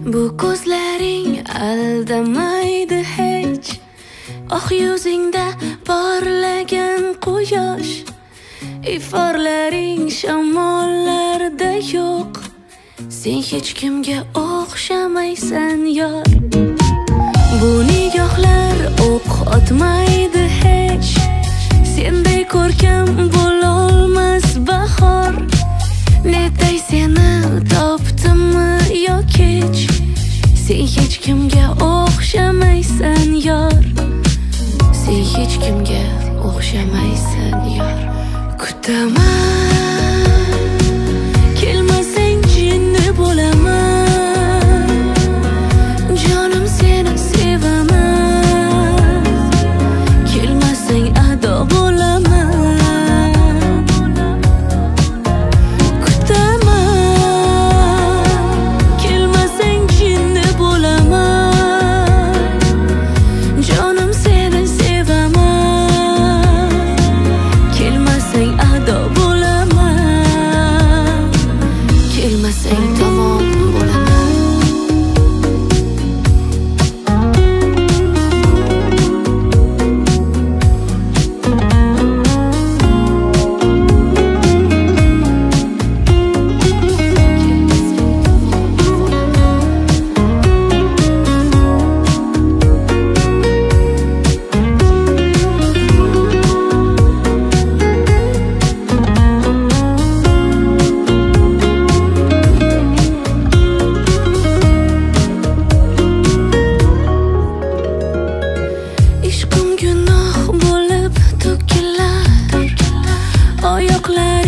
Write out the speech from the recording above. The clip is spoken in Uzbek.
Bu ko'zlaring aldamaydi hech, oq yuzingda porlagan quyosh, iforlaring shamollarda yo'q. Sen hech kimga o'xshamaysan yor. Bu nigohlar o'q otmaydi hech, senday ko'rkam bo'lolmas bahor. Netay seni topdimmi yo kech, sen hech kimga o'xshamaysan yor. Sen hech kimga o'xshamaysan yor. Kutaman, kelmasang jinni bo'laman, jonim seni sevaman. Kelmasang ado bo'laman. Kutaman, kelmasang jinni bo'laman, jonim seni sevaman. Kelmasang ado bo'laman, kelmasang tamom bo'laman. Ishqim gunoh bo'lib to'kilar, oyoqlar